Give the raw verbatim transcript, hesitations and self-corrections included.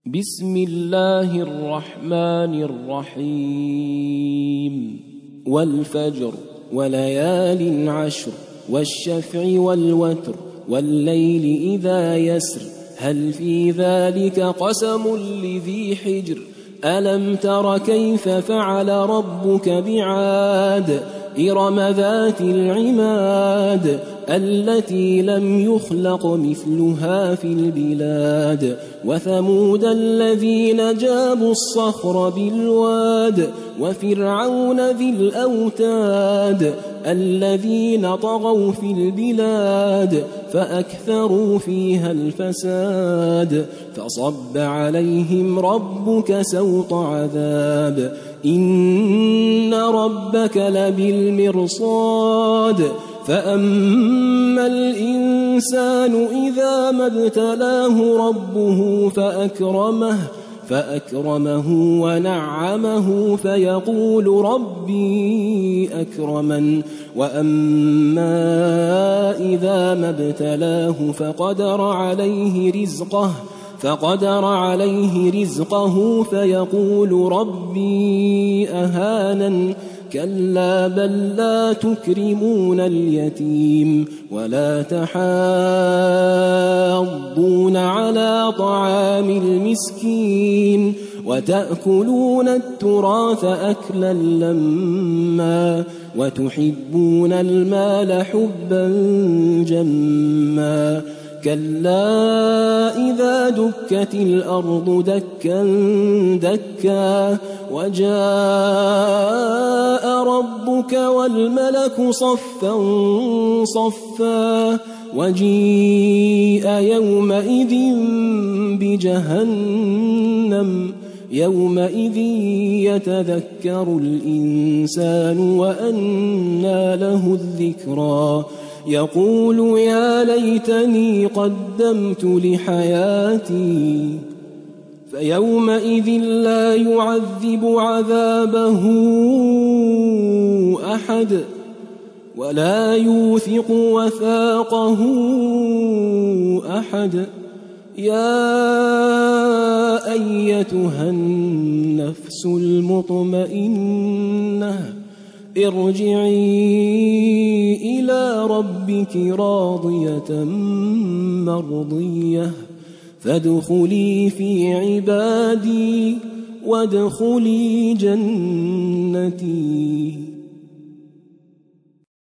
بسم الله الرحمن الرحيم والفجر وليال عشر والشفع والوتر والليل إذا يسر هل في ذلك قسم لذي حجر ألم تر كيف فعل ربك بعاد إرم ذات العماد التي لم يخلق مثلها في البلاد وثمود الذين جابوا الصخر بالواد وفرعون ذي الأوتاد الذين طغوا في البلاد فأكثروا فيها الفساد فصب عليهم ربك سوط عذاب إن ربك لبالمرصاد فأما الإنسان إذا ما ابتلاه ربه فأكرمه فأكرمه ونعمه فيقول ربي أكرمن وأما إذا ما ابتلاه فقدر عليه رزقه فقدر عليه رزقه فيقول ربي أهانن كلا بل لا تكرمون اليتيم ولا تحاضون على طعام المسكين وتأكلون التراث أكلا لما وتحبون المال حبا جما كلا إذا دكت الأرض دكا دكا وجاء ربك والملك صفا صفا وجيء يومئذ بجهنم يومئذ يتذكر الإنسان وأنى له الذكرى يقول يا ليتني قدمت لحياتي فيومئذ لا يعذب عذابه أحد ولا يوثق وثاقه أحد يا أيتها النفس المطمئنة ارجعي إلى ربك راضية مرضية فادخلي في عبادي وادخلي جنتي.